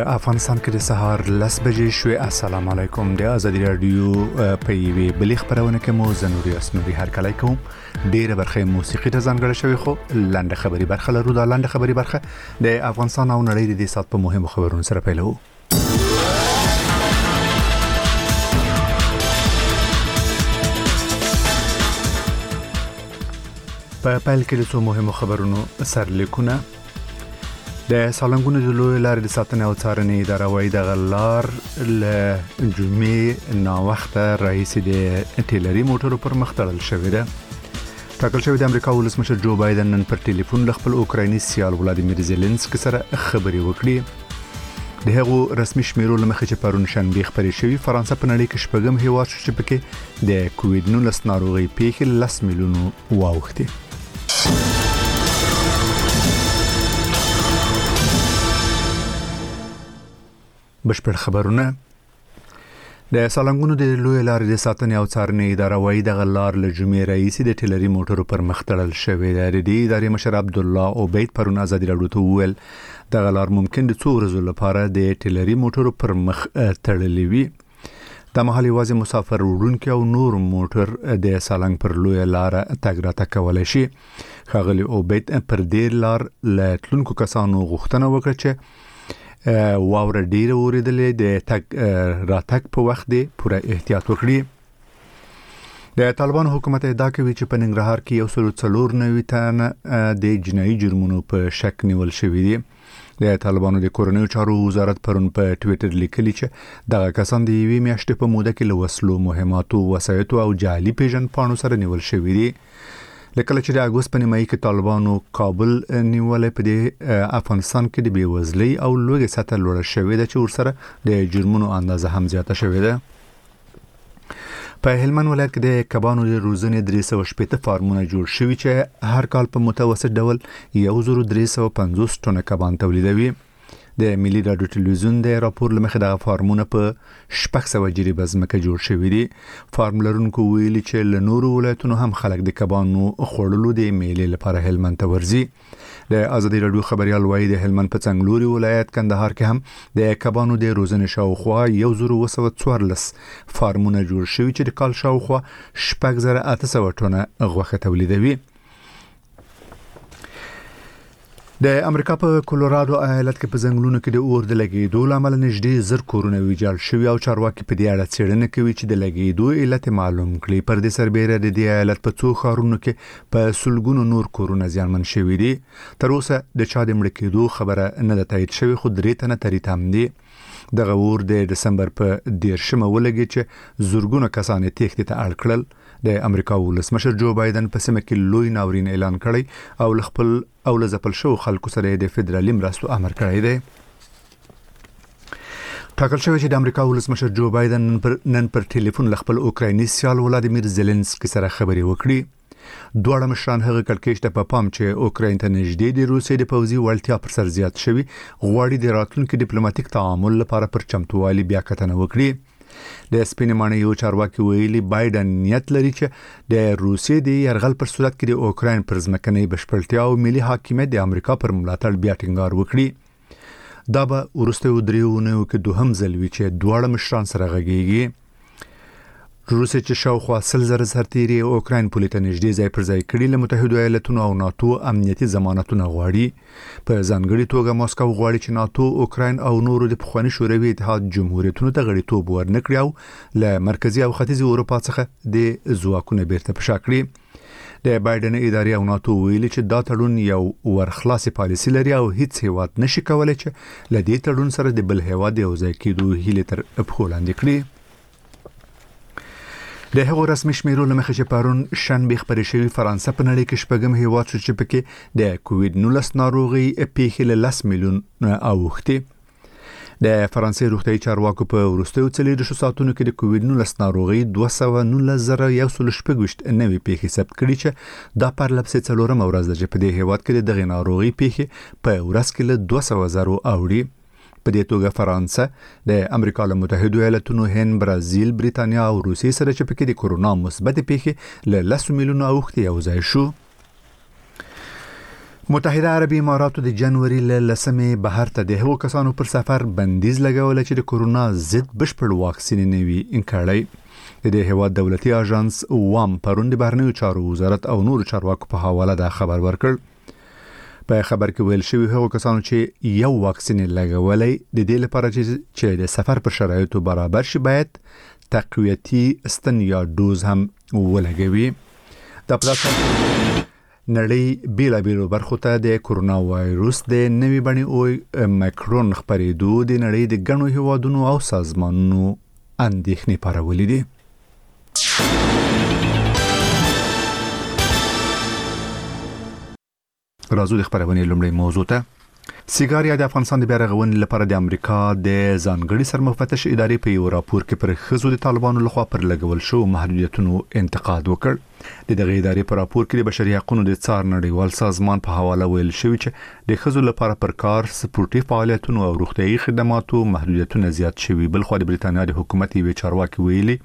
افغانستان کې د سهار 10 بجې شوې. السلام علیکم. د ازادي رادیو په یوې بلې خبرونه کې مو زنوري اسنوري هر کله کوم ډیره برخه موسیقي ته ځانګړې شوی، خو لاندې خبري برخه لرو. دا لاندې خبري برخه د افغانستان او نړۍ د سات په مهمو خبرونو سره پیلو. په پیل کې د څو مهمو خبرونو سرلیکونه. د سالنګونو د لوی لارې د ساتنې او څارنې اداره وايي د غلار له جمعې نا وخت رئیس د ټیلري موټرو پر مخ تړل شوی دی. ټاکل شوی د امریکا ولسمشر جو بایدن نن پر ټلیفون له خپل اوکرایني سیال ولادیمیر زيلنسکي سره خبرې وکړې. د هغو رسمي شمیرو لمخې چې پرون شنبه خبرې شوی، فرانسه په نړۍ کې شپږم هیواد شو چې پکې د کووډ-19 ناروغي پیښې 10 میلیونو واوښتې. بشپړ خبرونه. د سالنګونو د لوی لارې د ساتنې او څارنې اداره وايي د غلار له جمعې رئیس د ټیلري موټرو پر مخ تړل شوی دی. د دې ادارې مشر عبد الله عبید پرون ازادي راډیو ته وویل د غلار ممکن د 2 ورځې لپاره د ټیلري موټرو پر مخ تړلې وي. د مهال یوازې مسافر وړونکي او نور موټر د سالنګ پر لوی لار تګ راتګ کولای شي. ښاغلي عبید پر دې لار له تلونکو کسانو غوښتنه وکړه چې واوره ډیره اوریدلې د تګ راتګ په وخت دی پوره احتیاط وکړي. د طالبان حکومت ادعا کوي چې په ننګرهار کې 194 تنه د جنایي جرمونو په شک نیول شوی دي. د طالبانو د کورنیو چارو وزارت پرون په ټوئیټر لیکلی چې دغه کسان د یوې میاشتې په موده کې له وسلو، مهماتو، وسایطو او جعلي پیژن پاڼو سره نیول شوی دي. لکه چې د اګوست په نیمایي کې طالبانو کابل نیولې، په دې افغانستان کې د بیوزلۍ او لوږې سطح لوړه شوې ده چې ورسره د جرمونو اندازه هم زیاته شوې ده. په هلمند ولایت کې د کبانو د روزنې 360 فارمونه جوړ شوي چې هر کال په متوسط ډول 1350 ټنه کبان تولیدوي. د ملي رادیو ټلویزیون د راپور لمخې د فارمونه په 600 جریبه ځمکه جوړ شوی دي. فارم لرونکو ویلي چې له نورو ولایتونو هم خلک د کبانو خوړلو د میلې لپاره هلمند ته ورځي. د ازادي راډیو خبريال وايي د هلمند په څنګلوري ولایت کندهار کې هم د کبانو د روزنې شاوخوا 1214 فارمونه جوړ شوي چې د کال شاوخوا 6800 ټنه غوښه تولیدوي. د امریکا په کولورادو ایالت کې په ځنګلونو کې د اور د لګیدو لامل نږدې 1000 کورونه ویجاړ شوي او چارواکي په دې اړه څېړنه کوي چې د لګیدو علت معلوم کړي. پر دې سربېره د دې ایالت په څو ښارونو کې په سلګونو نور کورونه زیانمن شوي دي. تر اوسه د چا د مړ کېدو خبره نه ده تایید شوې، خو 3 تنه تریتام دي. دغه اور د دسمبر په 10 ولګي چې زورګونه کسان تېښتې ته اړ کړل. د امریکا ولسمشر جو بایدن په سیمه کې لوی ناورین اعلان کړی او خپل او لزپل شو خلکو سره د فدرالي مرستو امر کړی دی. ټاکل شوی چې د امریکا ولسمشر جو بایدن نن پر ټلیفون خپل اوکرایني سیال ولادیمیر زيلنسکي سره خبرې وکړي. دواړه مشران هغه کلکېشته په پام چې اوکراین ته نږدې د روسیې د پوځي وړتیا پر سر زیات شوی غواړي د راتلونکو ډیپلوماټیک تعامل لپاره پر چمتووالي بیا کتنه وکړي. د سپینمانه یو چارواکي ویلي بایدن نیت لري چې د روسیې د يرغل پر صورت کې د اوکراین پر ځمکنۍ بشپړتیا او ملي حاکمیت د امریکا پر ملاتړ بیا ټینګار وکړي. دا به وروسته 3 اونیو کې دوهم ځل وي چې دواړه مشران سره غږیږي. روسیه چې شاوخوا 100,000 سرتیري اوکراین پولې ته نږدې ځای پر ځای کړي، له متحده ایالاتونو او ناتو امنیتي ضمانتونه غواړي. په ځانګړي توګه ماسکو غواړي چې ناتو اوکراین او نورو د پخواني شوروي اتحاد جمهوریتونو ته غړیتوب ورنکړي او له مرکزي او ختیځي اروپا څخه د ځواکونو بیرته پشا کړي. د بایدن ادارې او ناتو ویلي چې دا تړون یو ورخلاصي پالیسي لري او هیڅ هیواد نشي کولای چې له دې تړون سره د بل هیواد یو ځای کېدو هیله تر پښو لاندې کړي. د هغو رسمي شمیرو لمخې چې پرون شنبه خبرې شوی، فرانسه په نړۍ کې شپږم هیواد شو چې پکې د کووډ-19 ناروغي پیښې له 10 میلیون اوښتې. د فرانسې روغتیايي چارواکو په وروستیو 24 ساعتونو کې د کووډ-19 ناروغي 219,126 نوې پیښې ثبت کړي چې دا پر لپسې څلورم ورځ ده چې په دې هیواد کې دغه ناروغي پیښې په ورځ کې له 200,000 اوړي. په دې توګه فرانسه د امریکا له متحده ایالاتونو، هند، برازیل، بریتانیا او روسیې سره چې پکې د کورونا مثبت پیښې له 10 میلیونه اوښتې یو ځای شو. متحده عربي اماراتو د جنوري له 10 بهر ته د هغو کسانو پر سفر بندیز لګول چې د کورونا ضد بشپړ واکسین نه وي انکړی. د هیواد دولتي اژانس وام پرون د بهرنیو چارو وزارت او نور چارواکو په حواله د خبر ورکړ. په خبر کې ویل شوی هغو کسانو چې یو واکسین لګولای د دې لپاره چې د سفر پر شرایطو برابر شي باید تقویتی ستن یا دوز هم ولګوي. د پلاټفارم نړۍ بیلابیلو برخو ته د کورونا وایروس د نوي بڼې او مایکرون خپرېدو د نړۍ د ګڼو هیوادونو او سازمانونو اندېښنې پارولې دي. راځو د خبرونې لومړی موضوع ته. سیګار یا د افغانستان د بیا رغونې لپاره د امریکا د ځانګړي سرمفتش ادارې په یو راپور کې پر ښځو د طالبانو لخوا پر لګول شو محدودیتونو انتقاد وکړ. د دغه ادارې په راپور کې د بشري حقوقو د څار نړیوال سازمان په حواله ویل شوی چې د ښځو لپاره پر کار سپورتي فعالیتونو او روغتيایي خدماتو محدودیتونه زیات شوي. بل خو د بریتانیا د حکومت یو چارواکي ویلي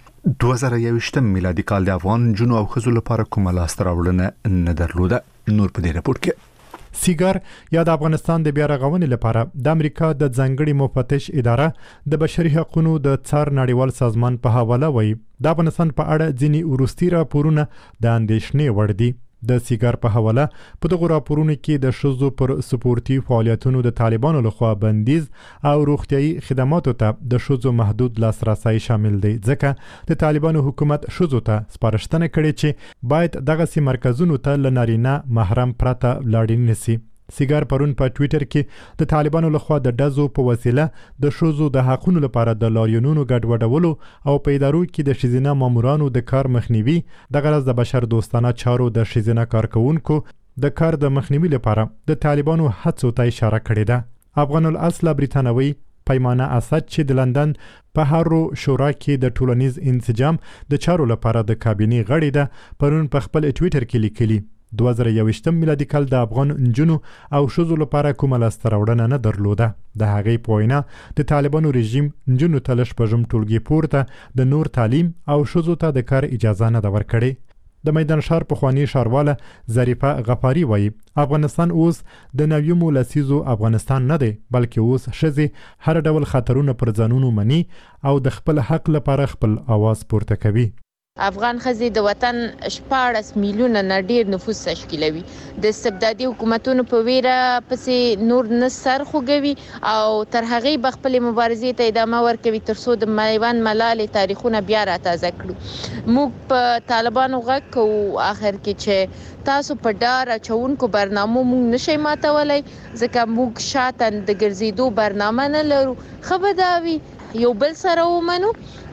2021 میلادي کال د افغان جنو او ښځو لپاره کومه لاسته راوړنه نه درلوده. نور په دې راپور کې سیګار یا د افغانستان د بیا رغونې لپاره د امریکا د ځانګړي مفتش اداره د بشري حقوقو د څار نړیوال سازمان په حواله وایي د افغانستان په اړه ځینی وروستي راپورونه د اندېښنې وړ دي. د سیګار په حواله په دغه راپورونو کې د شذو پر سپورتي فعالیتونو د طالبانو لخوا بندیز او روغتيایي خدماتو ته د شذو محدود لاسرسي شامل دي. ځکه د طالبانو حکومت شذو ته سپارښتنه کړې چې باید دغه سي مرکزونو ته لنارینه محرم پرته لاړ نشي. سیګار پرون په ټوئیټر کې د طالبانو لخوا د ډزو په وسیله د شذو د حقوقو لپاره د لاریونونو ګډوډولو او په ادارو کې د شذینه مامورانو د کار مخنیوي د غرض د بشر دوستانه چارو د شذینه کارکونکو د کار د مخنیوي لپاره د طالبانو هڅو ته اشاره کړې ده. افغان الاصل بریتانوي پیمانه اسد چې د لندن په هارو شورا کې د ټولنیز انسجام د چارو لپاره د کابینې غړی ده پرون په خپل ټوئیټر کې لیکلي 2021 میلادي کال د افغان نجونو او شذو لپاره کومه لاسته راوړنه نه درلوده. د هغې په وینا د طالبانو رژیم نجونو ته له شپږم ټولګي پورته د نور تعلیم او شذو ته د کار اجازه نه ده ورکړې. د میدان شهر پخوانی ښارواله ظریفه غفاری وایي افغانستان اوس د نویمو لسیزو افغانستان نه دی بلکې اوس ښځې هر ډول خطرونه پر ځانونو مني او د خپل حق لپاره خپل आवाज پورته کوي. افغان ښځې د وطن 14 میلیونه نه ډیر نفوس تشکیلوي. د استبدادي حکومتونو په ویره پسې نور نه سر خوږوي او تر هغه به خپل مبارزې ته ادامه ورکوي ترڅو د میوند ملالې تاریخونه بیا راتازه کړو. موږ په طالبانو غږ کوو اخر کې چې تاسو په ډار اچونکو برنامو موږ نشئ ماتولای ځکه موږ شاته د ګرځېدو برنامه نه لرو. خبرداوي یو بل سره ومنو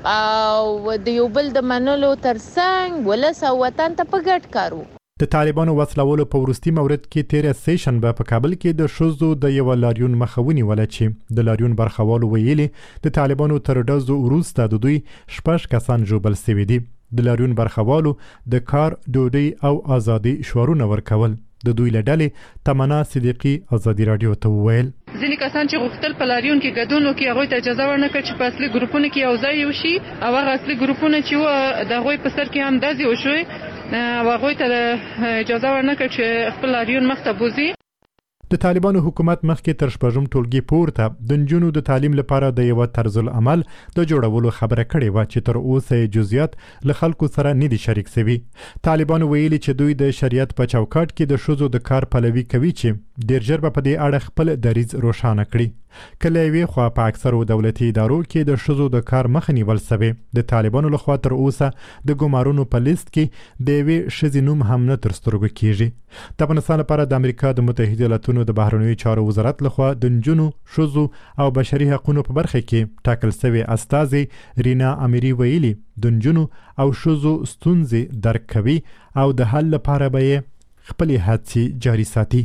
او د یو بل د منلو ترڅنګ ولس او وطن ته په ګډ کارو. د طالبانو وسلولو په ورستي مورد کې 13 سیشن په کابل کې د شذو د یو لاریون مخاوني ولا چې د لاریون برخوالو ویلي د طالبانو تر ډزو وروسته د دوی 6 کسان جوبل سوي دي. د لاریون برخوالو د کار ډوډۍ او ازادي شعارونه ورکول. د دوی لړلې تمنا صدیقی ازادي رادیو ته وویل ځینې کسان چې غوښتل په لاریون کې ګډون وکړي هغوی ته اجازه ورنکړه چې په اصلي ګروپونو کې یو ځای وشي او هغه اصلي ګروپونه چې وو د هغوی په سر کې هم ډزې وشوې او هغوی ته اجازه ورنکړه چې خپل لاریون مخته بوځي. د طالبانو حکومت مخکې تر شپږم ټولګي پورته د نجونو د تعلیم لپاره د یو طرز العمل د جوړولو خبره کړې و چې تر اوسه جزئیات له خلکو سره نه دي شریک شوي. طالبانو ویلي چې دوی د شریعت په چوکاټ کې د شذو د کار پلوي کوي چې ډیر ژر په دې اړه خپل دریځ روښانه کړي. کله وی خو په اکثرو دولتي ادارو کې د شذو د کار مخ نیول شوی. د طالبانو لخوا تر اوسه د ګمارونو په لیست کې د وی شذې نوم هم نه تر سترګو کیږي. د افغانستان لپاره د امریکا د متحده ایالاتونو د بهرنیو چارو وزارت لخوا د نجونو شذو او بشري حقوقو په برخه کې ټاکل شوی استاذ رینا اميري ویلي د نجونو او شذو ستونزې درک کوي او د حل لپاره به خپل هڅې جاري ساتي.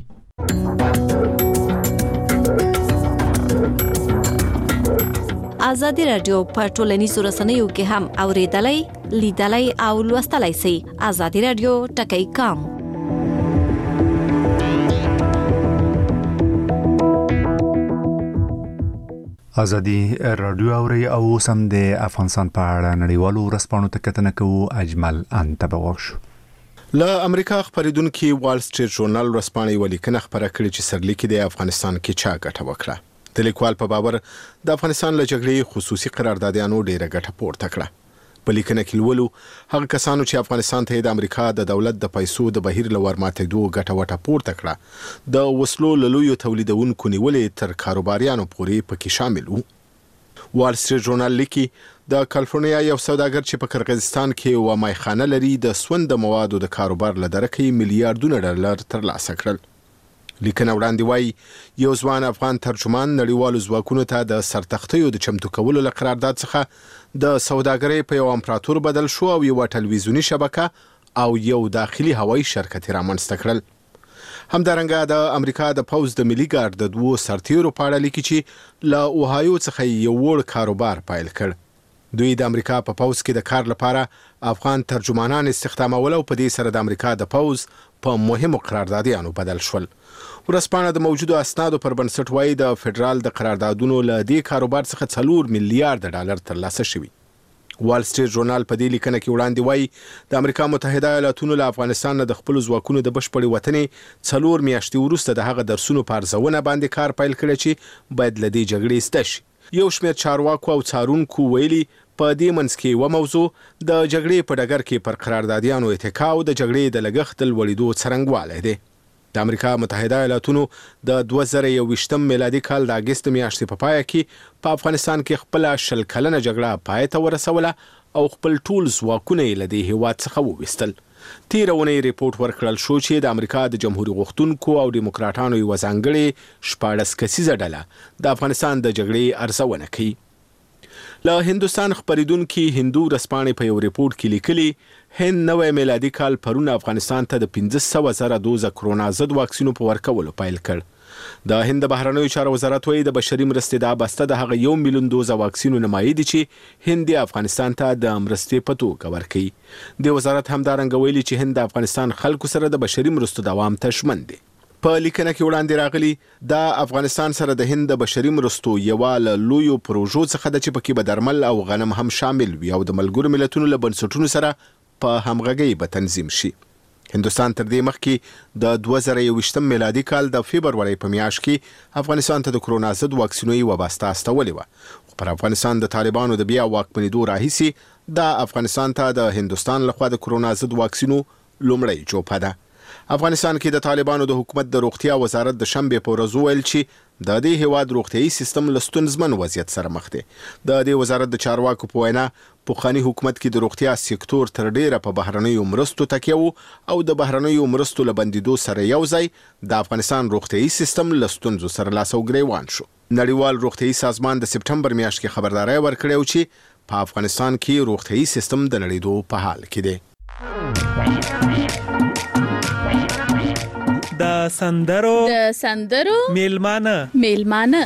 آزادی رادیو په ټولنیزو رسنیو کې هم اوریدلای، لیدلای او لوستلای شئ. آزادی رادیو ټکی کام. آزادی رادیو اوري او سم د افغانستان په اړه نړیوالو ورځپاڼو ته کتنه کوو. اجمل انتبه وشو. له امریکا خبرېدونکو وال سټریټ ژورنال ورځپاڼې ولیکنه خبره کړې چې سرلیک د افغانستان کې چا ګټه وکړه. د لیکوال په باور د افغانستان له جګړې خصوصي قراردادیانو ډیره ګټه پورته کړه. په لیکنه کې لولو هغه کسانو چې افغانستان ته د امریکا د دولت د پیسو د بهیر لور ماتېدو ګټه وټه پورته کړه د وسلو لویو تولیدونکو نیولې تر کاروباریانو پورې پکې شامل وو. وال سټریټ ژورنال لیکي د کالیفورنیا یو سوداګر چې په قرغیزستان کې و مایخانه لري د سوند موادو د کاروبار لدرکې میلیارډونه ډالر ترلاسه کړل. لیکنه وړاندې وایي یو ځوان افغان ترجمان نړیوالو ځواکونو ته د سرتختیو د چمتو کولو له قرارداد څخه د سوداګرۍ په یو امپراتور بدل شو او یو ټلویزیونی شبکه او یو داخلي هوایي شرکت رامنځته کړل. همدارنګه د امریکا د پوز د ملي ګارد د دوو سرتیرو په اړه لیکي چې له اوهایو څخه یو وړ کاروبار پیل کړ. دوی د امریکا په پوز کې د کار لپاره افغان ترجمانان استخدامول او په دې سره د امریکا د پوز په مهمو قراردادیانو بدل شول. ورځپاڼه د موجودو اسنادو پر بنسټ وایي د فدرال د قراردادونو له دې کاروبار څخه 4 میلیارډ ډالر ترلاسه شوي. وال سټریټ ژورنال په دې لیکنه کې وړاندې وایي د امریکا متحده ایالاتونو له افغانستان نه د خپل ځواکونو د بشپړې وطنې 4 میاشتې وروسته د هغه درسونو په ارزونه باندې کار پیل کړی چې باید له دې جګړې زده شي. یو شمېر چارواکو او څارونکو ویلي په دې منځ کې یوه موضوع د جګړې په ډګر کې پر قراردادیانو اتکا او د جګړې د لګښت د لوړېدو څرنګوالی دی. د امریکا متحده ایالاتونو د 2021 میلادي کال د اگست میاشتې په پای کې په افغانستان کې خپل 10 کلنه جګړه پای ته ورسوله او خپل ټول ځواکونه یې له دې هیواد څخه وویستل. تېره اونۍ ریپورت ورکړل شو چې د امریکا د جمهوریت غوښتونکو او دیموکراتانو یوه ځانګړې 14 کسیزه ډله د افغانستان د جګړې ارزونه کوي. له هندوستان خبرېدونکي هندو ورځپاڼې په یو ریپورت کې لیکلي هند نوی میلادي کال پرون افغانستان ته د 15,000 دوزه کرونا ضد واکسینو په ورکولو پیل کړ. د هند بهرنیو چارو وزارت وایي د بشري مرستې د بسته د هغه 1 میلیون دوزه واکسینو نمایي دي چې هند افغانستان ته د مرستې په توګه ورکوي. د وزارت همدارنګه ویلي چې هند افغانستان خلکو سره د بشري مرستو دوام ته ژمن دي. په لیکنه کې وړاندې راغلي د افغانستان سره د هند د بشري مرستو یوه له لویو پروژو څخه د چې پکې به درمل او غنم هم شامل وي او د ملګرو ملتونو له بنسټونو سره په همغږۍ به تنظیم شي. هندوستان تر دې مخکې د 2021 میلادي کال د فبرورۍ په میاشت کې افغانستان ته د کرونا ضد واکسینو یوه بسته استولې وه. خو پر افغانستان د طالبانو د بیا واکمنېدو راهیسې د افغانستان ته د هندوستان لخوا د کرونا ضد واکسینو لومړۍ جوپه ده. افغانستان کې د طالبانو د حکومت د روغتیا وزارت د شنبې په ورځ وویل چې د دې هیواد روغتیايي سیستم له ستونزمن وضعیت سره مخ دی. د دې وزارت د چارواکو په وینا پخواني حکومت کې د روغتیا سکتور تر ډیره په بهرنیو مرستو تکیه وو او د بهرنیو مرستو له بندیدو سره یو ځای د افغانستان روغتیايي سیستم له ستونزو سره لاس او ګریوان شو. نړیوال روغتیايي سازمان د سپټمبر میاشت کې خبرداري ورکړې و چې په افغانستان کې روغتیايي سیستم د نړیدو په حال کې دی. د سندرو میلمانه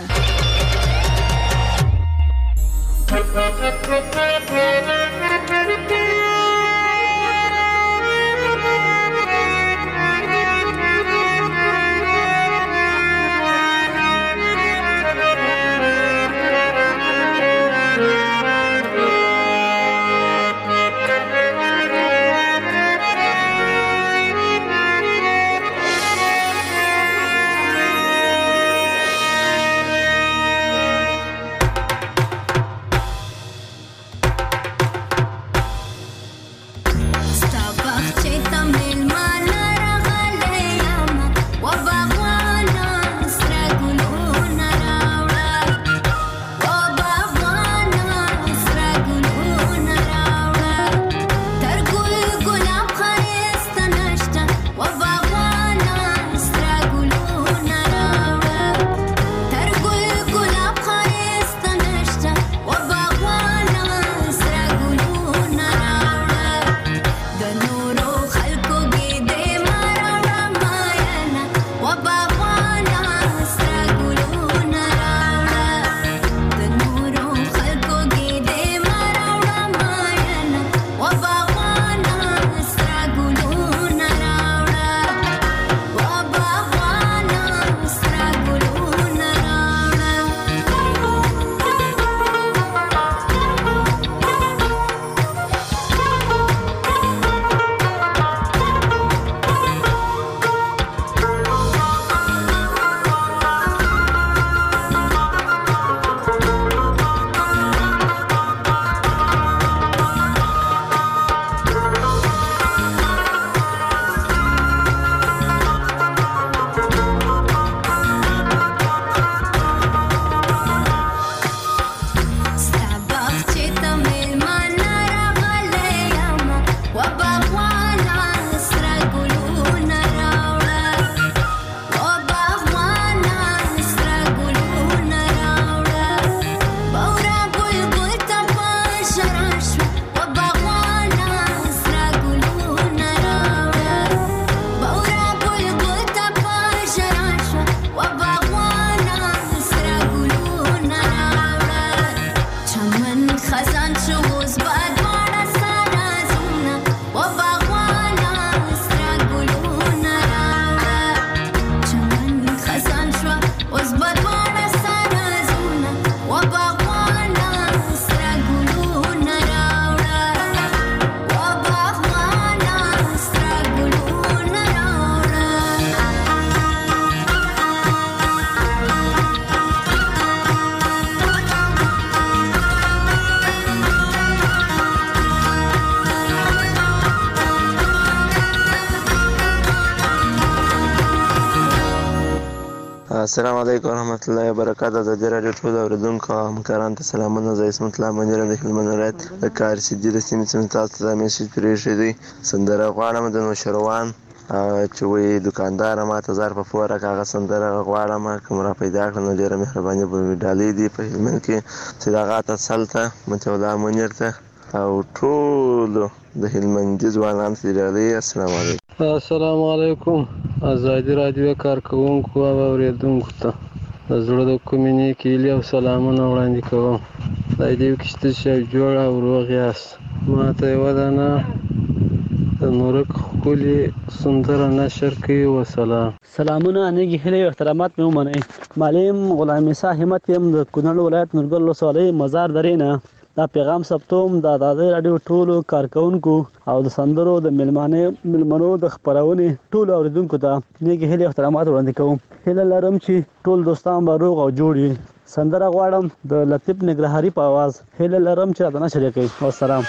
السلام علیکم ورحمۃ اللہ وبرکاتہ. د رادیو ټول اوریدونکو او همکارانو ته سلامونه. زه اسمت الله منیر د هلمند ولایت د کارسیدي د سیمې څخه تاسو ته میسج پرېښی دی. سندره غواړم د نوشروان چې وایي دوکاندار ماته ظرف په ورکړه، هغه سندره غواړم. که مو را پیدا کړه نو ډېره مهرباني به مې ډالۍ دي په هلمند کې صداقت اصل ته مطیع الله منیر ته او ټولو د هلمندي ځوانانو ته ډالۍ. السلام علیکم. السلام علیکم. ازادي رادیو کارکوونکو او اوریدونکو ته د زړه د کومې نیکې هیلې او سلامونه وړاندې کوم. خدای دې وکړي چې تاسو جوړ او روغ یاست. ما ته یوه دانه د نورک ښکلې سندره نشر کوي. وسلام. سلامونه، نیکې هیلې او احترامات مې ومنئ. معلم غلام عیسی همت یم د کونړ ولایت نورګل ولسوالۍ مزار درې نه. دا پیغام ثبتوم د ازادي رادیو ټولو کارکونکو او د سندرو د ملمنو د خپرونې ټولو اوریدونکو ته نیکې هیلې او احترامات وړاندې کوم. هیله لرم چې ټول دوستان به روغ او جوړ وي. سندره غواړم د لطیف نګرهاري په آواز. هیله لرم چې راته نشر کړئ. والسلام.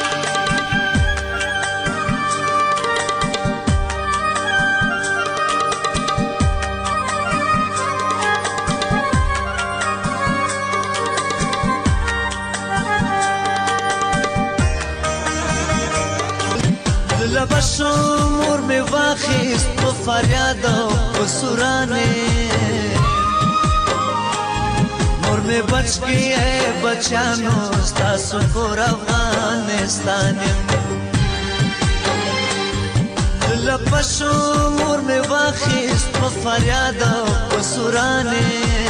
لبشو مور می واخیست په فریاد او په سورانه، مور می بچ گئی بچانو ستاسو کور افغانستان. لبشو مور می واخیست په فریاد او په سورانه،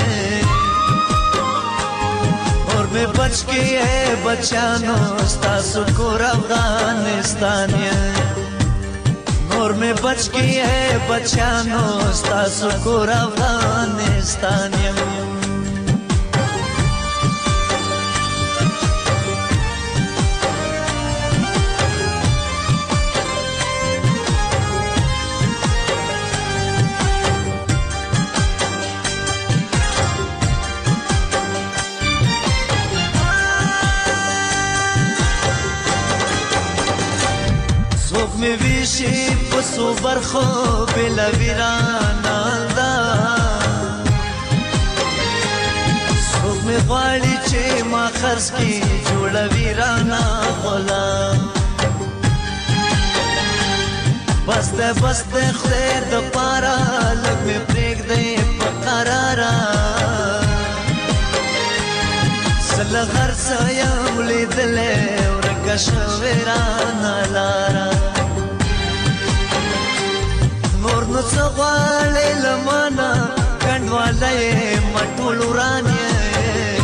مور می بچ گئی بچانو ستاسو کور افغانستان. مور میں بچ گئی ہے بچانو ستاسو کور افغانستان. می ویشی پسو برخو بلا ویرانا دا، سوک می غواړي چې ما خرڅ کی جوړه ویرانا غلا. بسته خدای د پارا لږ می پرېږدی په قرارا. زه غرڅه یم لیدلی ورکه شوې رانه لاره. نور نو څه غواړې له مانه کنډواله یې ما ټول وران یې.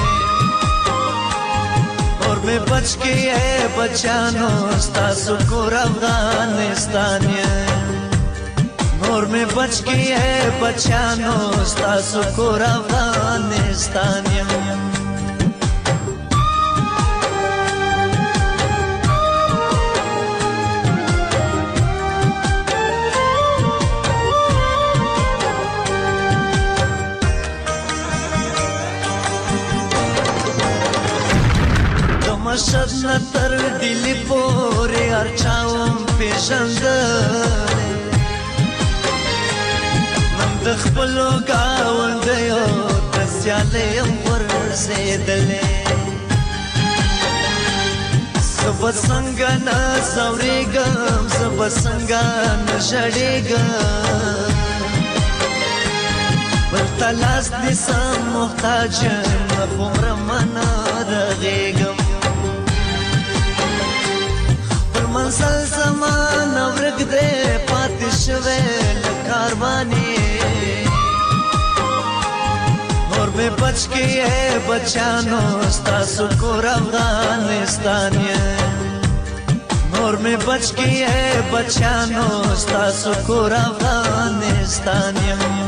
نور مې بچ کې بچانو ستاسو کور افغانستان یې. نور مې بچ کې بچانو ستاسو کور افغانستان یې. مشهد نه تر ډیلی پورې هر چاوم پېژندلی، من د خپلو ګاونډیو د سیالۍ یم ورسېدلی. زه به څنګه نه ځورېږم، زه به څنګه نه ژړېږم، بل ته لاس نیسم محتاج یم هومره ما نه رغېږم. منزل زمان ورک دے پاتې شوی له کاروانې. نور مې بچ کې بچانو ستاسو کور افغانستان یې. نور مې بچ کې بچانو ستاسو کور افغانستان یې.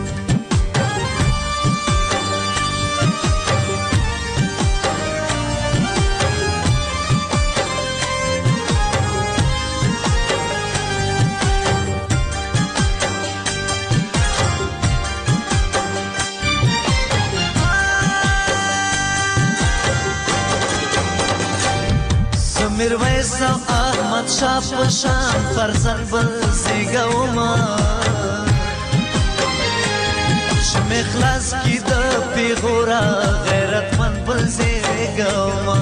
میرویس او احمد شاه په شان فرزند بل زیږومه، شمه خلاص کی د پیغورا غیرت من بل زیګما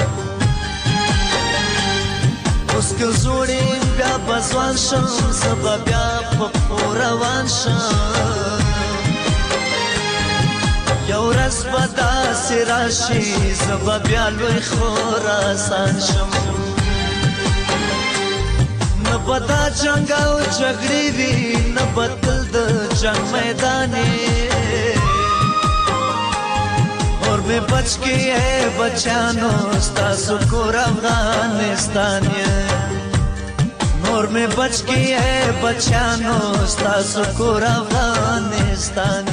اوس که زوړې بیا بزوان شم سبا بیا په روان شم یو ورځ به داسې راشي زه به بیا لوی خراسان شم نه به دا جنګ او جګړې وي نه به تل د جنګ میدانې اور میں بچ کے ہے بچانو ستاسو کور افغانستان نور میں بچ کے ہے بچانو ستاسو کور افغانستان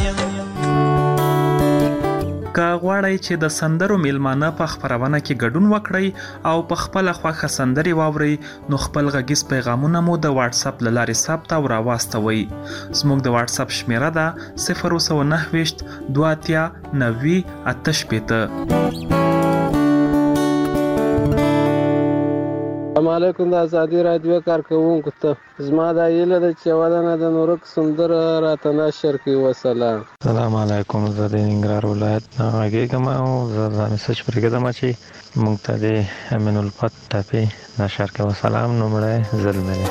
که غواړئ چې د سندرو میلمانه په خپرونه کې ګډون وکړئ او په خپل خوښه سندرې واورئ نو خپل غږیز پیغامونه مو د واتس اپ له لارې ثبت او راواستوئ. زموږ د واتس اپ شمیره ده 029 2 90 88. السلام علیکم د ازادي رادیو کارکونکو ته زما د ایله د چوادنه د نورک سندر راته نشر کی وسلام. السلام علیکم زه د ننګرهار ولایت هغه او زه د میسج پرګدم چې مونږ ته د امین الفت ټاپي نشر کی وسلام نومړی زلمه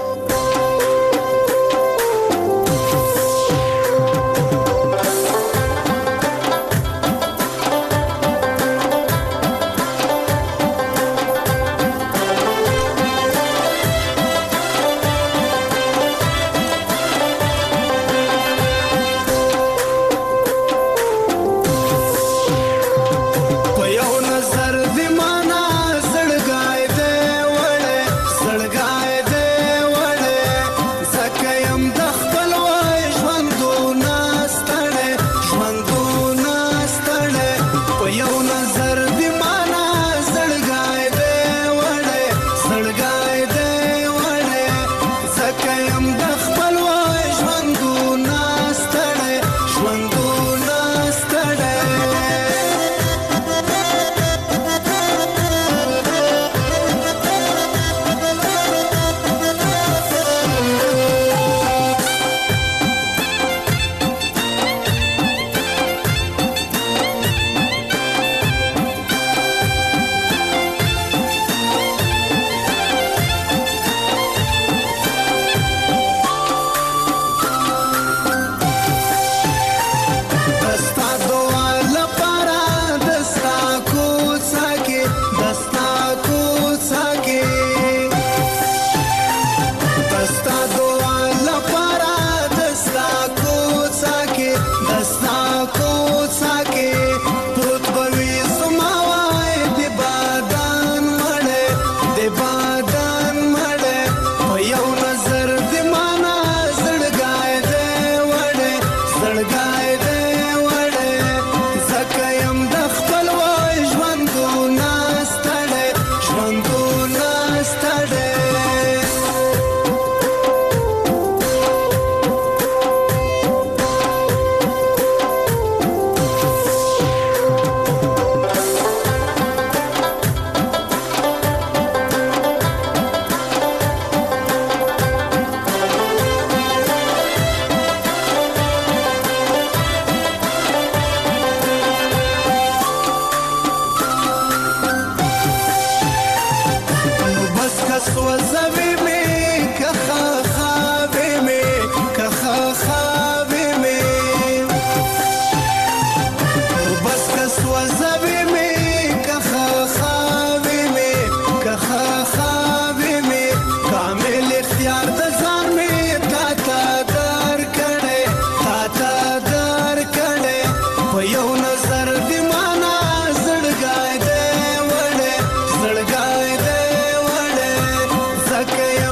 زړګای دې وړه زکه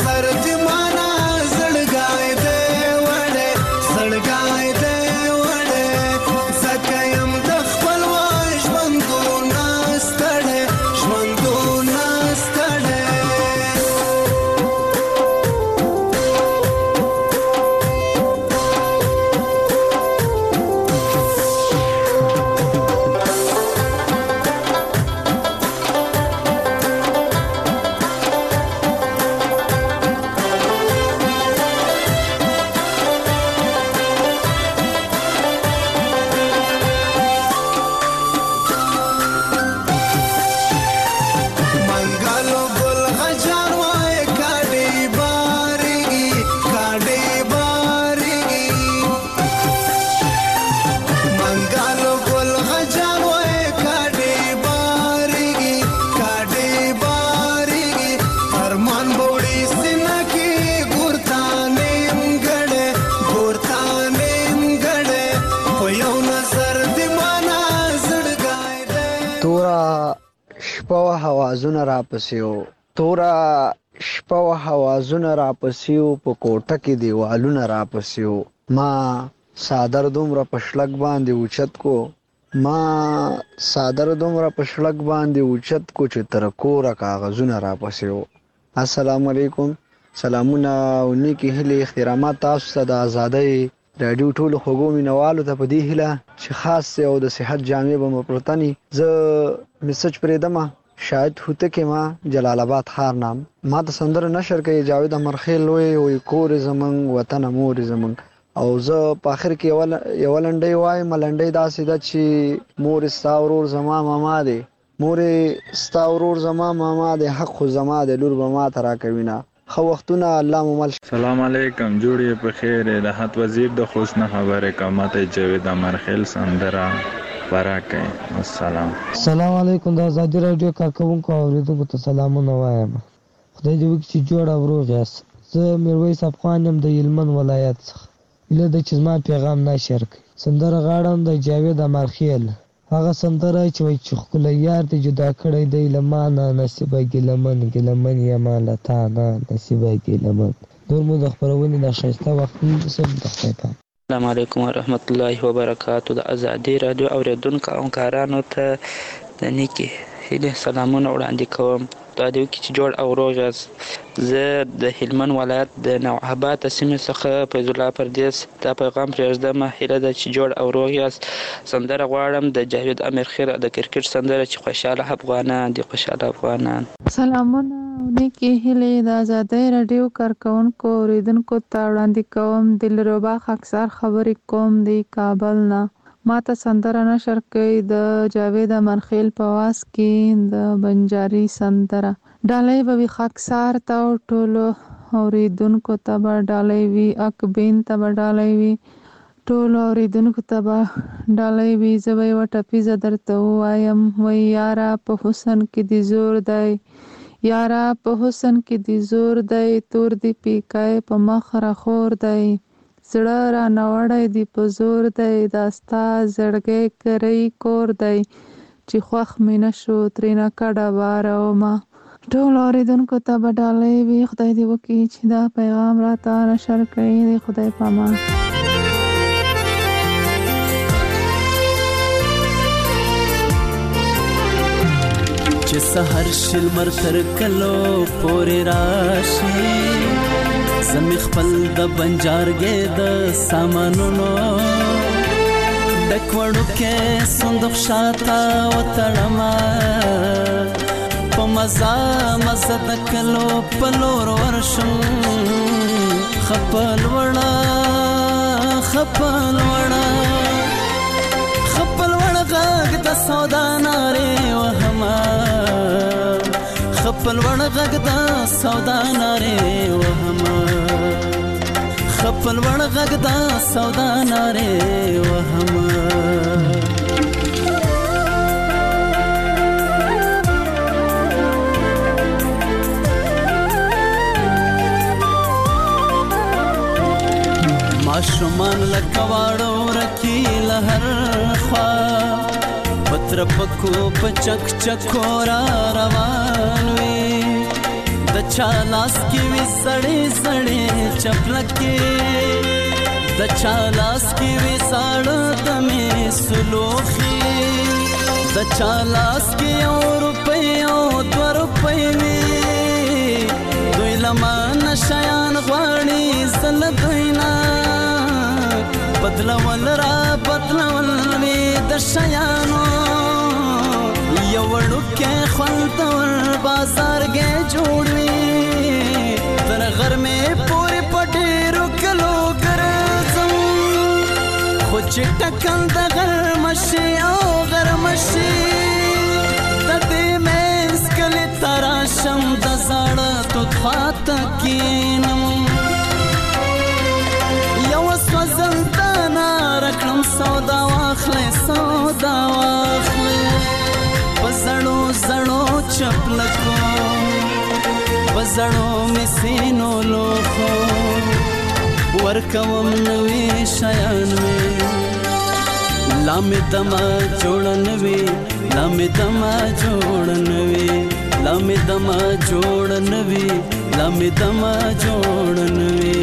زرد مانا زړګای دې وړې زړګای دې وړې زکه يم د خپل ژوندونه ستړې ژوندونه ستړې هوازونه را پسیو تورا شپه و هوازونه را پسیو په کوټه کې دیوالونه را پسیو ما صادر دومره پشلک باندې اوچت کو ما صادر دومره پشلک باندې اوچت کو چې تر کوره کاغذونه را پسیو. السلام علیکم. سلامونه او نیکی هیلې احترامات تاسو ته د ازادۍ رادیو ټولو خوږو مینوالو ته په دې هیله چې خاص او د صحت جامې به مو پرتني. زه میسج پرېدم شاید هوته کې ما جلال آباد خار نام ما ته سندره نشر کوي جاوید امرخیل وی کور زمون وطن مور زمون او زه په اخر کې یو لنډي وای ملنډي داسې ده چې مور استاورور زما ماما دی مور استاورور زما ماما دی حق خو زما دی لور به ما ترا کوینا خو وختونه الله ممل. سلام علیکم جوړی په خیر د حت وزیر د خوش نه خبره کومه جاوید امرخیل سندره برکه. السلام علیکم د آزادی رادیو کارکونکو اوریدونکو ته سلامونه وایم. خدای دې وکړي چې جوړ او روغ یاست. زه میرویس افغان یم د هلمند ولایت څخه. هیله ده چې زما پیغام نشر کړي. سندره غاړم د جاوید امرخیل هغه سندره چې وایي چې ښکلی یار دې جدا کړی دی له ما نه نصیبه ګیلمن ګیلمن یما له تا نه نصیبه ګیلمن. نور مو د خپرونې د ښایسته وخت نیسم د خدای پام. السلام علیکم ورحمت الله وبرکاتو. د ازادي رادیو اوریدونکو او همکارانو ته د نیکی هیلې سلامونه وړاندې کوم. دا دی چې جوړ او روغ یاست. زه د هلمند ولایت د نوآباد سیمې څخه فیض الله پردیس دا پیغام پرېږدم. هیله ده چې جوړ او روغ یاست. سندره غواړم د جاوید امرخیل د کرکټ سندره چې خوشاله افغانان دي خوشاله افغانان. سلامونه نیکی هیلې د آزادۍ رادیو کارکونکو اوریدونکو ته وړاندې کوم. دلربا خاکسار خبرې کوم دی کابل نه. ما ته سندره نشر کوي د جاوید امرخیل په واس کې د بنجاري سندره. ډالۍ به وي خاکسار ته ټولو اوریدونکو ته به ډالۍ وي اکبین ته به ډالۍ وي ټولو اوریدونکو ته به ډالۍ وي. زه به یوه ټپیزه درته ووایم وایي یاره په حسن کې دې زور دی یاره په حسن کې دې زور دی تور دې پیکای په مخ راخور دی زړه را نوړی دی په زور دی دا ستا زړګی کری کور دی چې خوښ مې نه شو ترېنه کډه وارومه. ټولو اورېدونکو ته به ډالۍ وي. خدای دې وکړي چې دا پیغام راته نشر کړي دی. خدای پامان. چې سحر شل مرتر کلو پورې راشي زمي خپل د بنجارګې د سامانونو ډکوړو کې صندوق شاته وتړما په مزه مزه د کلو پلور ورشم خپل وړا غږ د سودا نارې وهما خپل وړ غږ د سودا نارې وهما خپل وړ غږ د سودا نارې وهما. ماشومان لکواړو رکی لهر خوا پتر پکو پچک چکو را روان وی د د چا لاس کې وي سړې سړې چپلکې د چا لاس کې وي ساړه دمې سلوخي د چا لاس کې یو روپۍ او دوه روپۍ وي دوی لمانه شیان غواړي زل دوی نه بدلول را بدلول وي د شیانو یو وړوکی خوندور بازار کې جوړ وي تر غرمې پورې په ډېرو کلو ګرځم خو چې ټکل د غرمه شي او غرمه شي د دې منځ کلي ته راشم د زاړه توت خواته کښېنم یوه سوځنده ناره کړم سودا واخلئ سودا واخلئ په زړو زړو چپلکو په زړو مې سینو لوښو ورکوم نوي شیان مې لا مې دمه جوړه نوي لا مې دمه جوړه نوي لا مې دمه جوړه نوي لا مې دمه جوړه نوي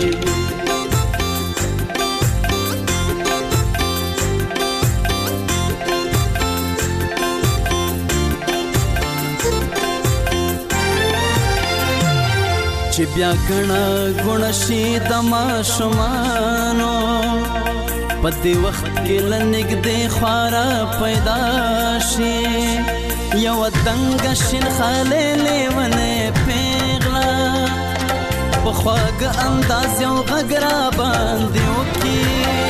چې بیا ګڼه ګوڼه شي د ماشومانو په دې وخت کې له نږدې خواره پیدا شي یوه دنګه شین خالې لیونې پیغله په خواږه انداز یو غږ را باندې وکړي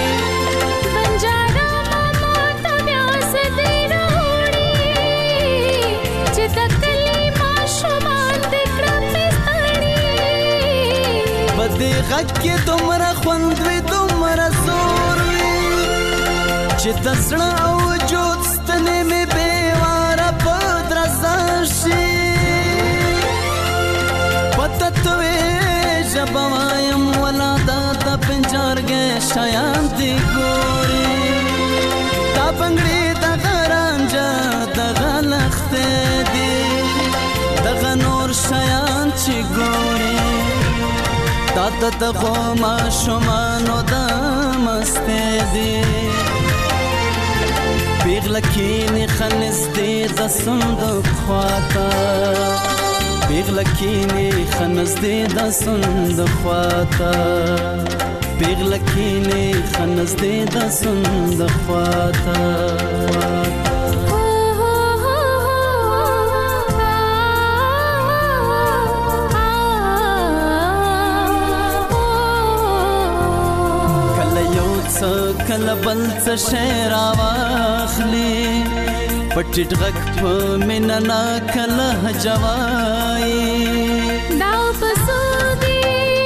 دې غږ کې دومره خوند وي دومره زور وي چې د زړه او وجود ستنې مې بېواره په درزا شي په تتوې ژبه وایم ولاده د پنجارګې شیان دې ګوري دا بنګړي دغه رانجه دغه لښتې دي دغه نور شیان چې ګوري دا د دغو ماشومانو د مستې دي پیغله کښېني ښه نږدې د صندوق خواته پیغله کښېني ښه نږدې د صندوق خواته پیغله کښېني ښه نږدې د صندوق خواته کله بل څه شی راواخلي په ټیټ غږ په مینه ناکه لهجه وایي دا پسو دي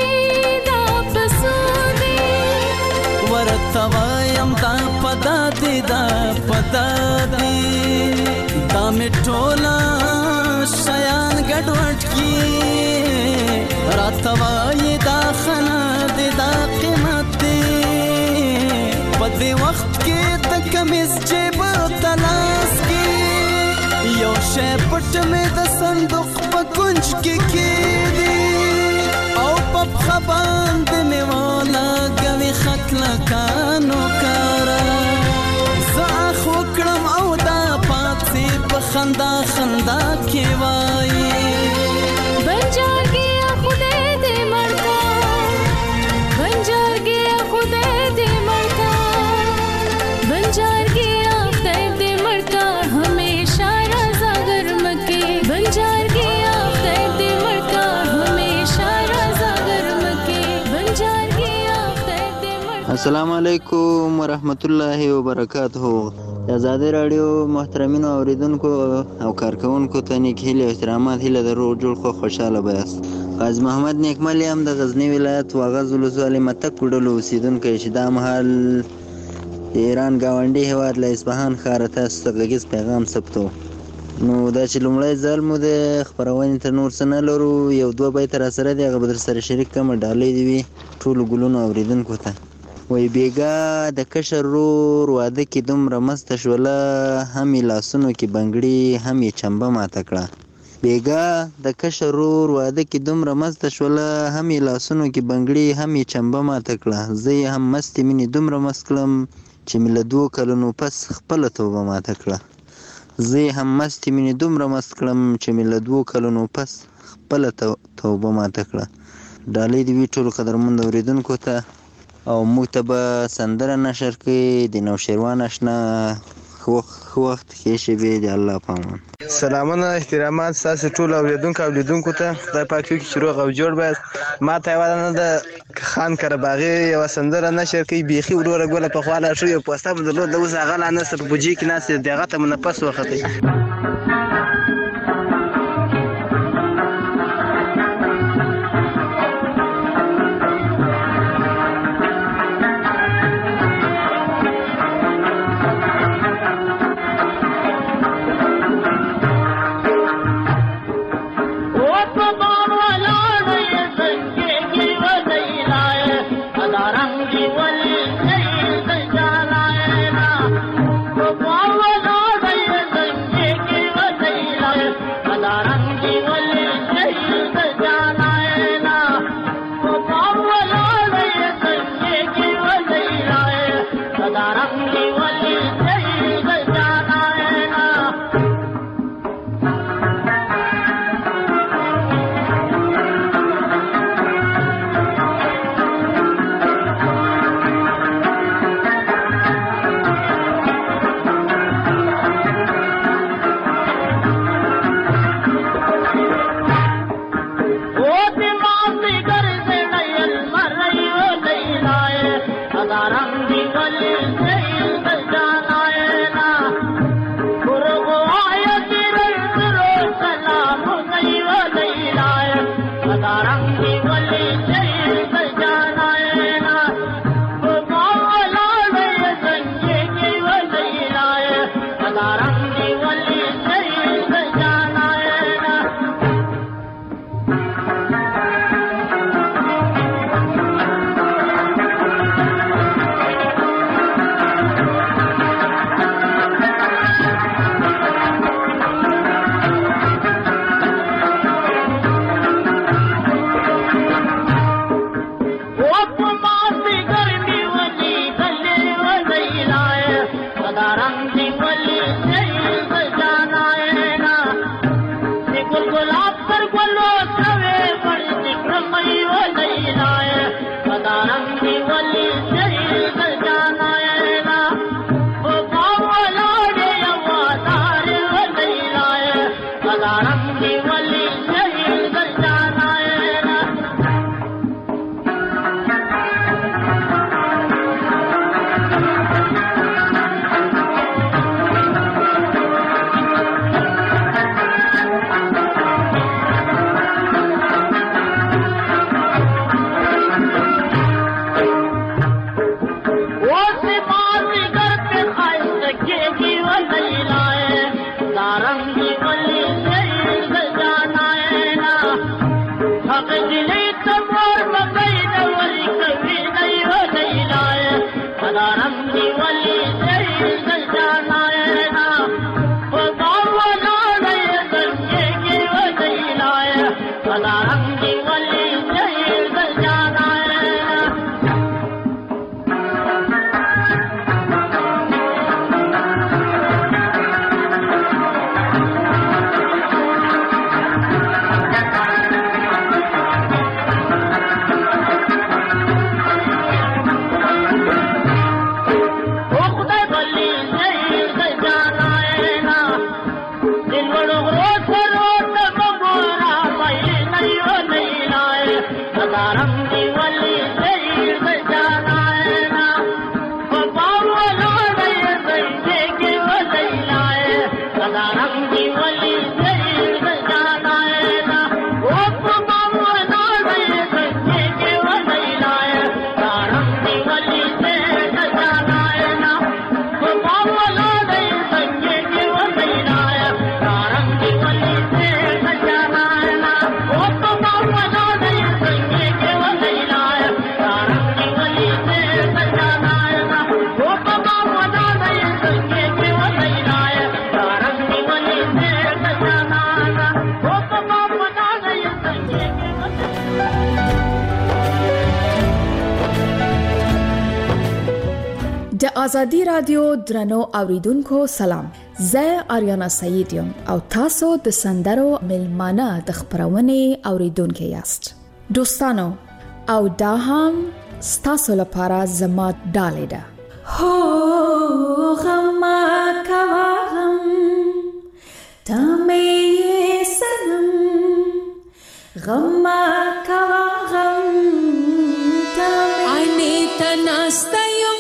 ورته وایم دا په دادي دا په دادي دا مې ټوله شیان ګډوډ کړي راته وایي دا ښه نه دی دا قیمت دی په دې وخت کې د کمیس جیب ته لاس کې یو شی پټ مې د صندوق په کونج کې کېږدي او په پښه باندې مې ولګوي خط لکانو کاره زه اخ وکړم او دا پاتې په خندا خندا کې وایي بنجارګیا خدای دې مړ کا بنجارګیا خدای دې مړ کا بنجارګیا خدای دې مړ کا همیشه رضا گرم کې بنجارګیا خدای دې مړ کا همیشه رضا گرم کې بنجارګیا خدای دې مړ السلام علیکم ورحمت الله وبرکاته آزادی رادیو محترمینو اوریدونکو او کارکونکو ته نیک هیله او احترامات هیله درو جوړ خو خوشاله بیاست قاضي محمد نیکمل یم د غزنی ولایت واغظ ولسوالۍ متک کوډلو اوسیدونکی چې دا مهال د ایران ګاونډي هیواد له اصفهان ښاره تاسو ته غږیز پیغام ثبتو نو دا چې لومړی ځل مو د خپرونې ته نور څه نه لرو یو دوه بیته راسره دي هغه به در سره شریک کړم ډالۍ دې وي ټولو ګلونو اوریدونکو ته وای بیګا د کشر رور واده کې دومره مسته شوله هم یې لاسونو کې بنګړي هم یې چمبه ماته کړه بیګا د کشر ورور واده کې دومره مست شوله، هم یې لاسونو کې بنګړي هم یې چمبه ماته کړه. زه یې هم مستې مینې دومره مست کړم چې مې له 2 کلونو پس خپله توبه ماته کړه. زه یې هم مستې مینې دومره مست کړم چې مې له 2 کلونو پس خپله توبه ماته کړه. ډالۍ دې وي ټولو قدرمند اورېدونکو ته، او موږ ته به سندره نشر کړي د نوشیروان اشنا ښه وخت ښې شېبې د الله په امان. سلامونه احترامات ستاسو ټولو اورېدونکو او لیدونکو ته. خدای پاک وکړي چې روغ او جوړ باید. ما ته یوه نه د خان کرباغي یوه سندره نشر کوي، بیخي وروره ګوله پخوا لا ښه یو پوسته به درلود، اوس هغه لا نسته، په بوجۍ کې ناست دی، هغه ته مو نفس وختئ. ازادي رادیو درنو اوریدونکو سلام. زه آریانا سعید یم او تاسو د سندرو ملمانه د خبرونې اوریدونکو یاست. دوستانو او دا هم ستاسو لپاره زما ډالۍ ده. هو غم کوا غم تمه سنم غم کوا غم تمه عیني تناست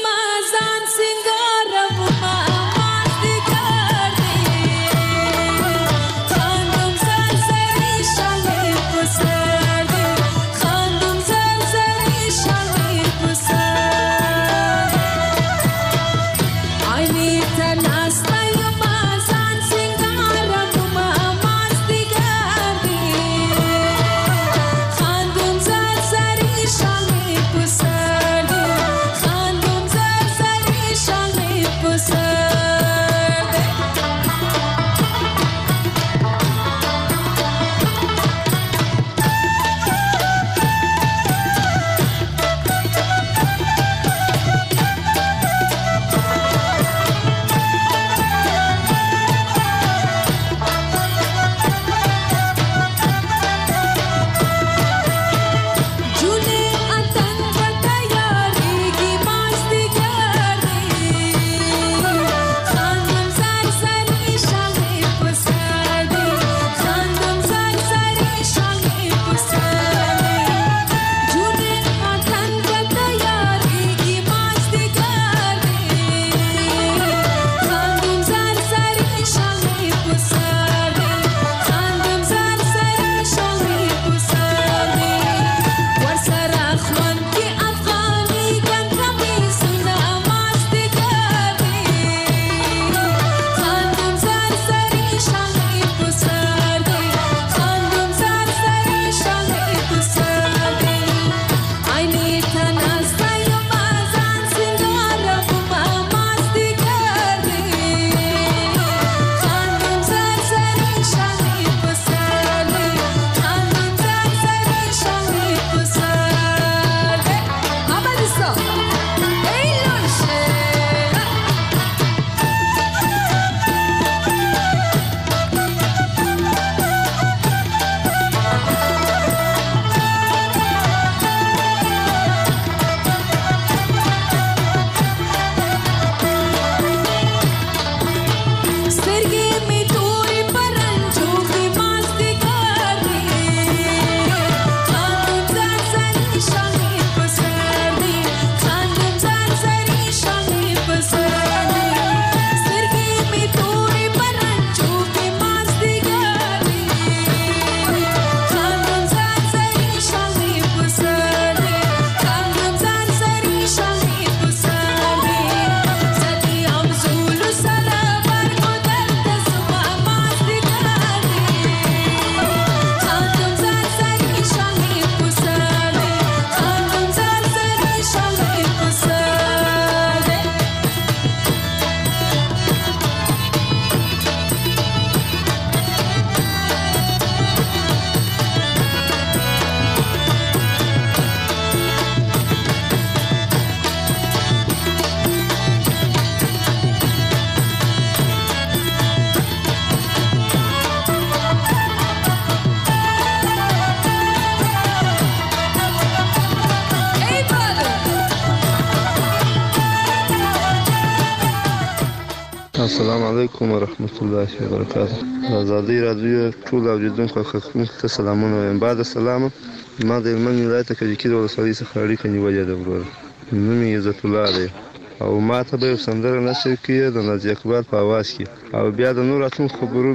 السلام علیکم ورحمت الله وبرکاته. ازادي رادیو ټول اوریدونکو ته سلامونه وایم. بعد السلام ما د هلمند ولایت کجکي د ولسوالۍ څخه اړیکه نیولې ده ورور. نوم یې عزت الله دی او ما ته به سندره نشر کړي د نازي اقبال په आवाज کې او بیا د نور اتون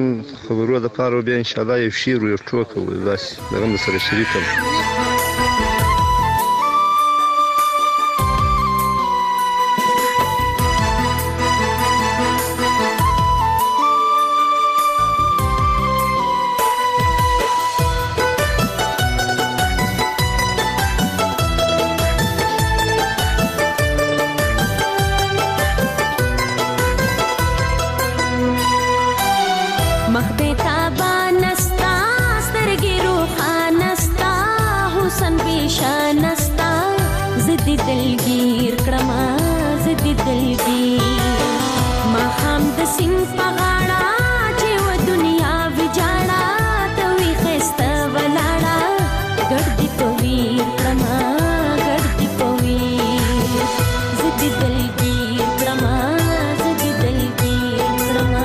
خبرو د پاره بیا ان شاء الله یو شعر یو ټوکه وځي دغه سره شریکم. دلگیر کړم زدي دلگیر پغاړه چې و دنیا وجاړه ته وی خسته ولاړه ګډ دی پویر کړما ګډ دی پویر زدي دلګیر کړما زدي دلګیر کړما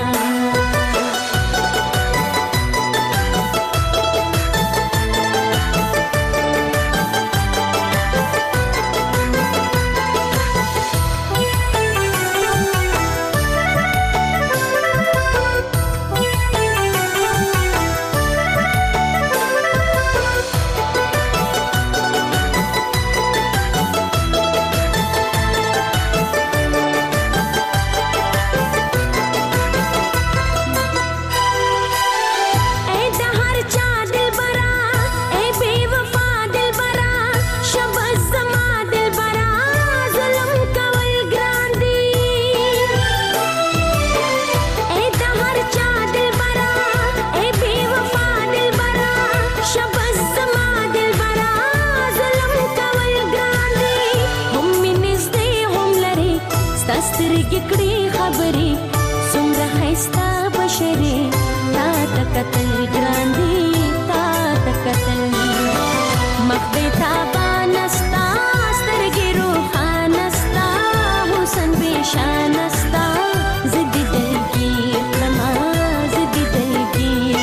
سترګې کړې خبرې څومره ښایسته بشرې تا ته کتل ګران دي تا ته کتل مخ دې تابانه ستا سترګې روښانه ستا حسن بېشانه ستا زه دې دلګیر کړمه زه دې دلګیر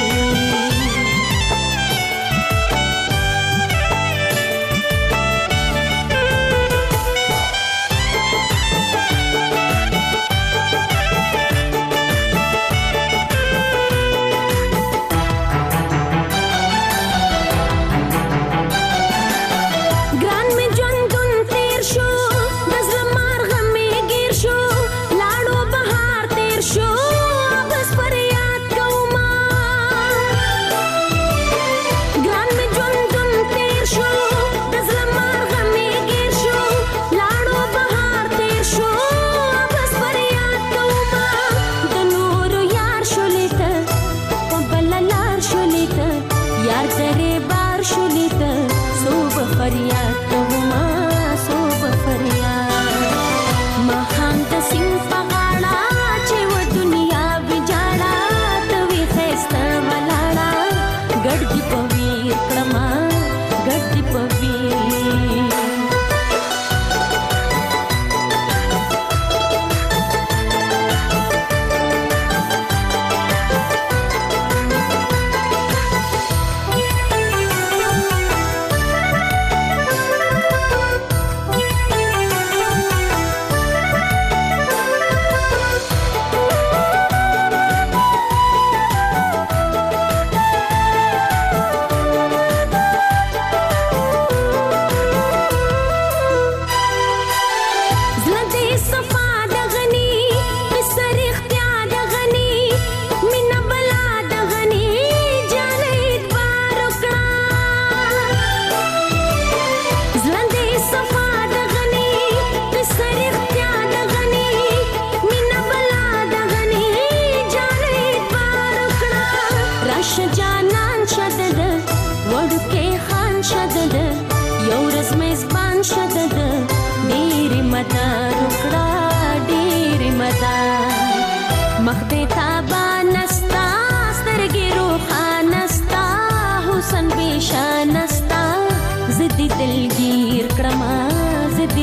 دلګیر کړما زدي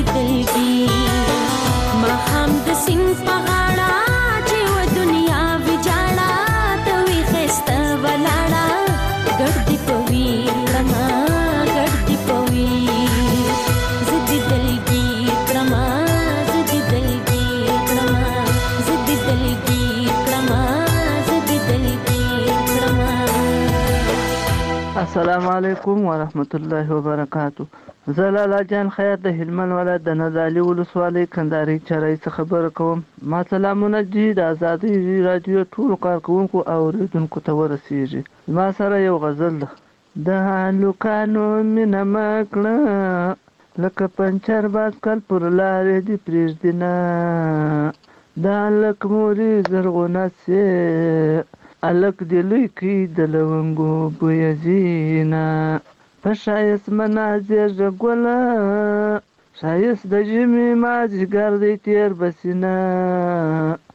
دلګیر ما هم د سین په غاړه چې و دنیا وجاړه ته وی خسته ولاړه ګډ دی پویر کړما ګډ دی پویر زدي دلګیر کړما زدي دلګیر کړما زدي دلګیر کړما زدي دلګیر کړما. السلام علیکم ورحمت الله وبرکاتہ. زلالا جان خیر د هلمند ولایت د نادعلي ولسوالۍ کندهاري چارای څخه خبره کوم. ما سلامونه جی د آزادۍ رادیو ټول کارکونکو او اوریدونکو ته ورسیږي. ما سره یو غزل ده. د هلکانو مینه مکړه لکه پنچر باسکل پر لارې دې پرېږدي نه د هلک مورې زرغونه سې الک دې لوی کړي د لونګو بویه ځینه په ښایست مناظر ګله ښایست د ژمي مازدیګر دی تېر بسینه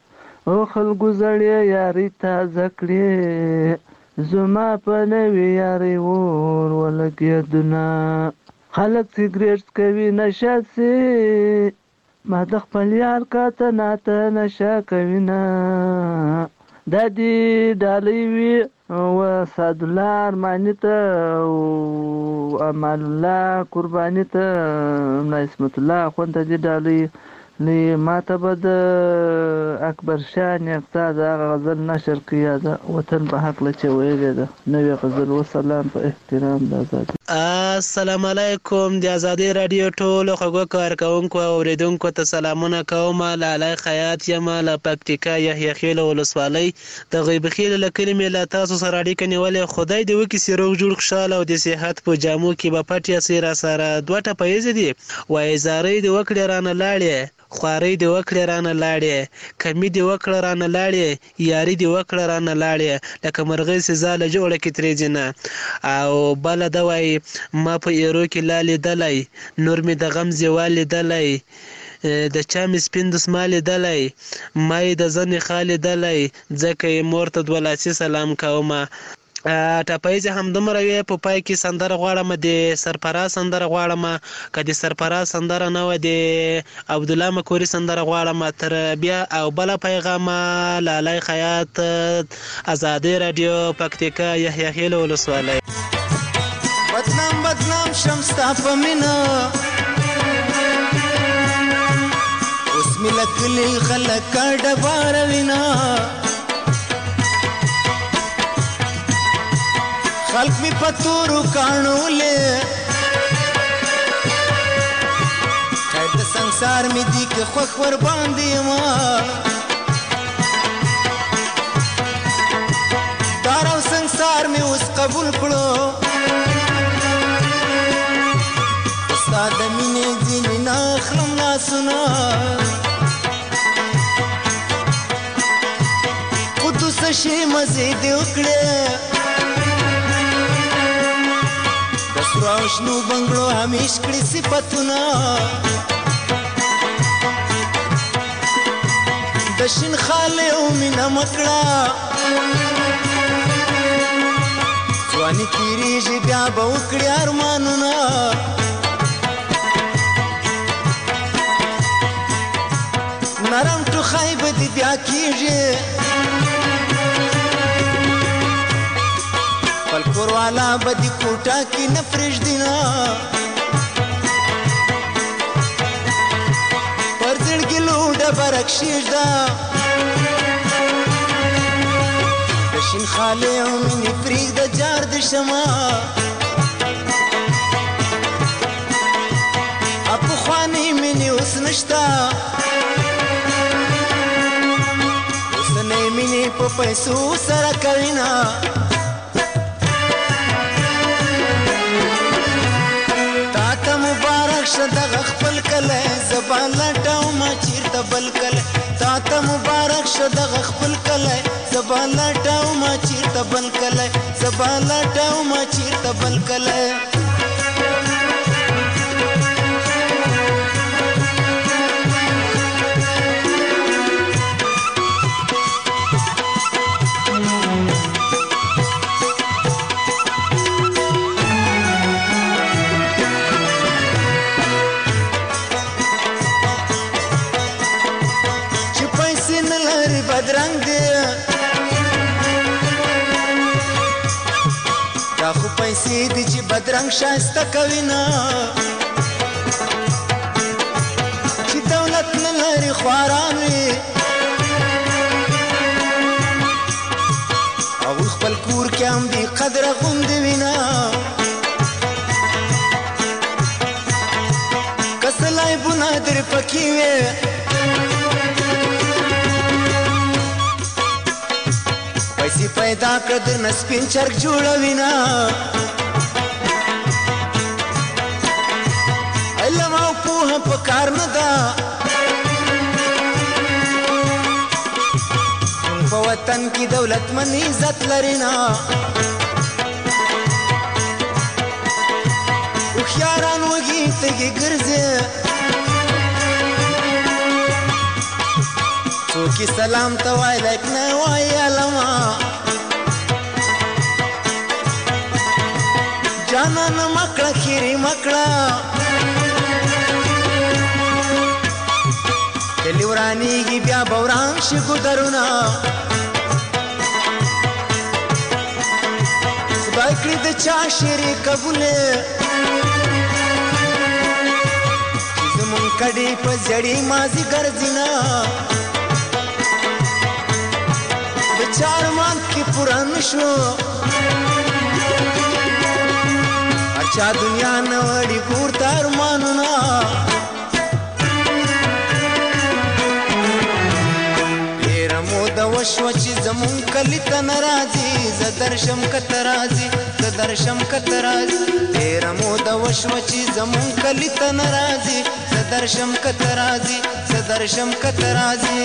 او خلکو زړې یاري تازه کړې زما په نوې یاري اور ولګېدونه خلک سګرېټ کوي نشه سي ما د خپل یار کاته ناته نشه کوي نه دا دې ډالۍ وي و سعدالله ارماني ته او امان الله قرباني ته عصمت الله اخوند ته دې ډالۍ ما ته به د اکبر شاه نیکتا د هغه غزل نشر کړي د وطن په هکله چې ویلې ده نوې غزل وسلام په احترام د ازادي. السلام علیکم د ازادي رادیو ټولو خوږو کارکوونکو او اوریدونکو ته سلامونه کوم. لالی خیاط یم له پکتیکا یحیی خیل ولسوالۍ د غیب خیل له کلمې له تاسو سره اړیکه نیولې. خدای دې وکړي چې روغ جوړ خوشحاله او د صحت په جامو کې به پټ یاسې را سره دوه ټپه یې دي وایي زارۍ دې وکړې رانه لاړې خوارۍ دې وکړې رانه لاړې کمی دې وکړه رانه لاړې یاري دې وکړه رانه لاړې لکه مرغۍ چې ځاله جوړه کې ترې ځینه. او بله ده وایي ما په ایرو کې لا لیدلی نور مې د غم زیوال لیدلی د چا مې سپین دسمال لیدلی ما یې د زنې خا لیدلی ځکه یې مور ته دوه لاسي سلام کومه. ټپایزې همدومره وې په پای کې سندره غواړم د سرفراز سندره غواړم که د سرفراز سندره نه وه د عبدالله مکوري سندره غواړم تر بیا او بله پیغام لالی خیاط ازادي رادیو پکتیکا یحیی خیل ولسوالۍ. بدنام بدنام شم ستا په مینه اوس مې له کلي خلک ډباروینه خلق می پتورو کانولې خیر د संसार می دی که خوخ ور باندې ما دار او संसार می اوس قبول کړو استاد مینې ځینې نه خلم ناسونه قدوس شي مزه دې وکړې روشنو بنگلو همیش کړي صفاتونه د شین خاله او مینا مکړه ځواني تیریږي بیا به وکړي ارمانونه نرم ټوخی به دې بیا کېږي خپل کوروالا به دې کوټه کې نه پرېږدي نه پر زړګي لوډه به راکښېږده د شین خالې او مینې پرېږده جار د شمه پخوانۍ مینې اوس نشته اوسنۍ مینې په پیسو سره کوي نه دغه خپل کلی زبا لټوم چیرته بل کلی تا ته مبارک شه دغه خپل کلی زبا لټوم چیرته بل کلی زبا لټوم چیرته بل کلی بدرنګ دی دا خو پیسې دي چې بدرنګ ښایسته کوي نه چې دولت نه لري خواران وي هغوی خپل کور کې هم بې قدره غوندې وي نه که څه لایبونه درې پکې وي پیسې پیدا کړه درنه سپین چرګ جوړوي نه علم او پوهه په کار نه ده په وطن کې دولتمن عزت لري نه هوښیاران وږي تږي ګرځي څو څوک سلام ته وای لک نه وای علما جانان مکړه خيري مکړه کلی ورانیږي بیا بوران شي ګدرونه خدای کړی د چا شری قبوله زمون کډي په زړی مازی ګرځینا بچار مان کی پران شو اچھا دنیا نوړی ګور تر مانونا ډیر مو د وشو چې زمون کلی ته ناراضي ز درشم کترازي ډیر مو د وشو چې زمون کلی ته ناراضي ز درشم کترازي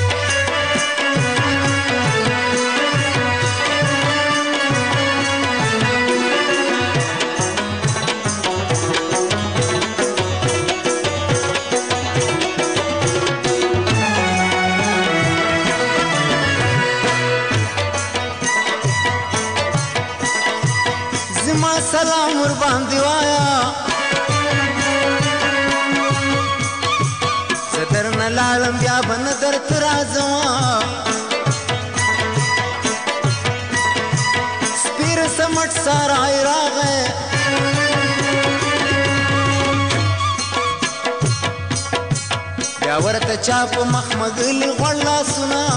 سلام ور باندې وایا صدر نه لالم بیا بن در ترازما سپیر سمټ سارا راغه بیا ورته چاپ مخمغلی غړلا سنا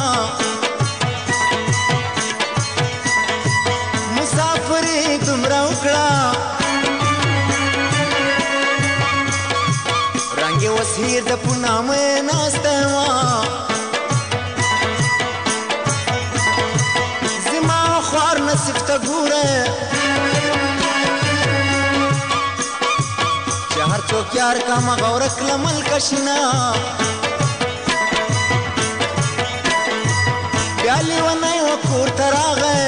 مسافری تمرا وکړه رنگ وسیر د پونامه ناسته ما زما خور نصیب ته ګوره چې هر څوک یار کا مغور کلمل کشنا بیالی ونای وکور تراغه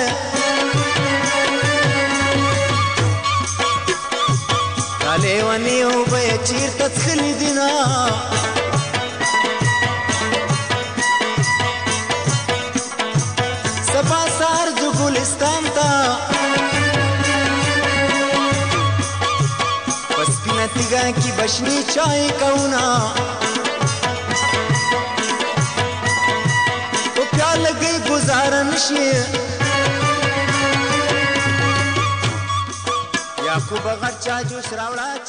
لیوانی او به چیر تسخلی دینا سبا سار جو گلستان تا پس پینا تیگا کی بشنی چای کونا او پیال گئی گزارن شی یعقوب غر چا جوش راوړه